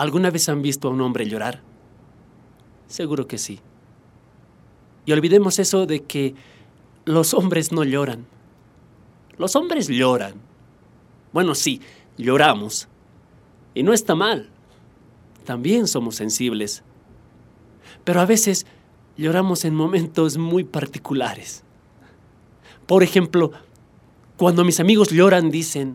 ¿Alguna vez han visto a un hombre llorar? Seguro que sí. Y olvidemos eso de que los hombres no lloran. Los hombres lloran. Bueno, sí, lloramos. Y no está mal. También somos sensibles. Pero a veces lloramos en momentos muy particulares. Por ejemplo, cuando mis amigos lloran, dicen: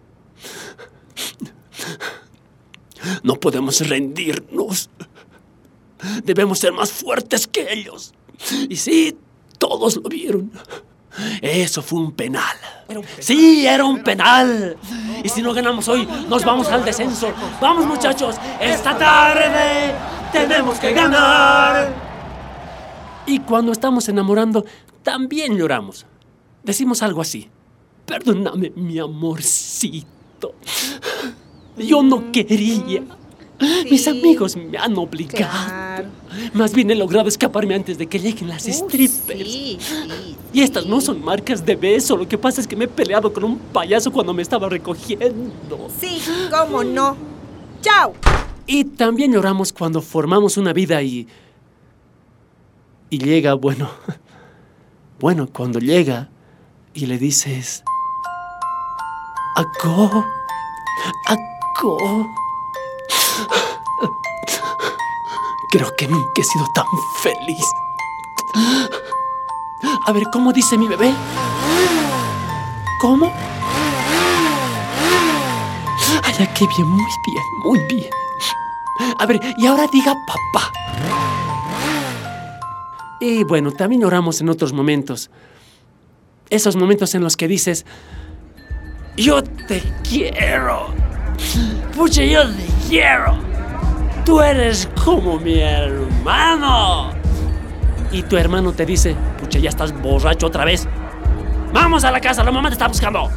no podemos rendirnos. Debemos ser más fuertes que ellos. Y sí, todos lo vieron. Eso fue un penal. Sí, era un penal. Y si no ganamos hoy, nos vamos al descenso. Vamos, muchachos, esta tarde tenemos que ganar. Y cuando estamos enamorando, también lloramos. Decimos algo así: perdóname, mi amorcito. Yo no quería. Sí, mis amigos me han obligado. Claro. Más bien he logrado escaparme antes de que lleguen las strippers. Sí. Y estas no son marcas de beso. Lo que pasa es que me he peleado con un payaso cuando me estaba recogiendo. Sí, cómo no. ¡Chao! Y también lloramos cuando formamos una vida y llega, bueno, cuando llega y le dices: Aco. Creo que nunca he sido tan feliz. A ver, ¿cómo dice mi bebé? ¿Cómo? Ay, qué bien, muy bien. A ver, y ahora diga papá. Y bueno, también lloramos en otros momentos. Esos momentos en los que dices: yo te quiero. Pucha, yo te quiero. Tú eres como mi hermano. Y tu hermano te dice: pucha, ya estás borracho otra vez. Vamos a la casa, la mamá te está buscando.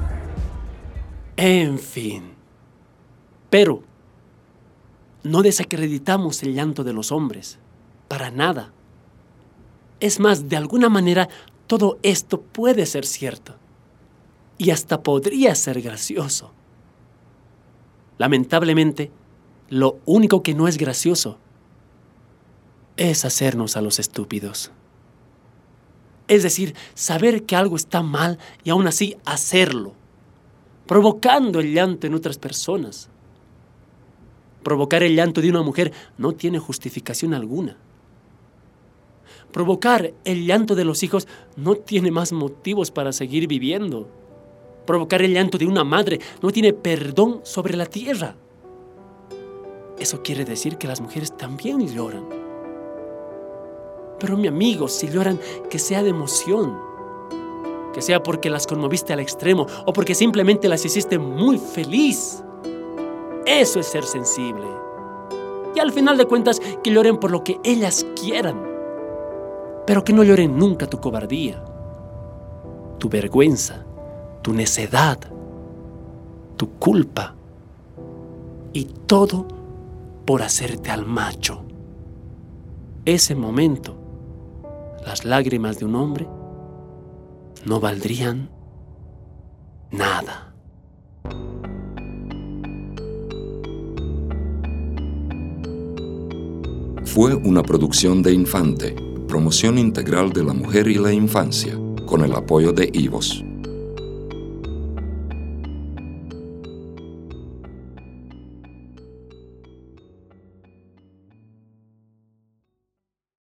En fin. Pero no desacreditamos el llanto de los hombres. Para nada. Es más, de alguna manera, todo esto puede ser cierto. Y hasta podría ser gracioso. Lamentablemente, lo único que no es gracioso es hacernos a los estúpidos. Es decir, saber que algo está mal y aún así hacerlo, provocando el llanto en otras personas. Provocar el llanto de una mujer no tiene justificación alguna. Provocar el llanto de los hijos no tiene más motivos para seguir viviendo. Provocar el llanto de una madre no tiene perdón sobre la tierra. Eso quiere decir que las mujeres también lloran. Pero mi amigo, si lloran, que sea de emoción. Que sea porque las conmoviste al extremo o porque simplemente las hiciste muy feliz. Eso es ser sensible. Y al final de cuentas, que lloren por lo que ellas quieran. Pero que no lloren nunca tu cobardía, tu vergüenza, tu necedad, tu culpa. Y todo por hacerte al macho. Ese momento, las lágrimas de un hombre no valdrían nada. Fue una producción de Infante, promoción integral de la mujer y la infancia, con el apoyo de IVOS.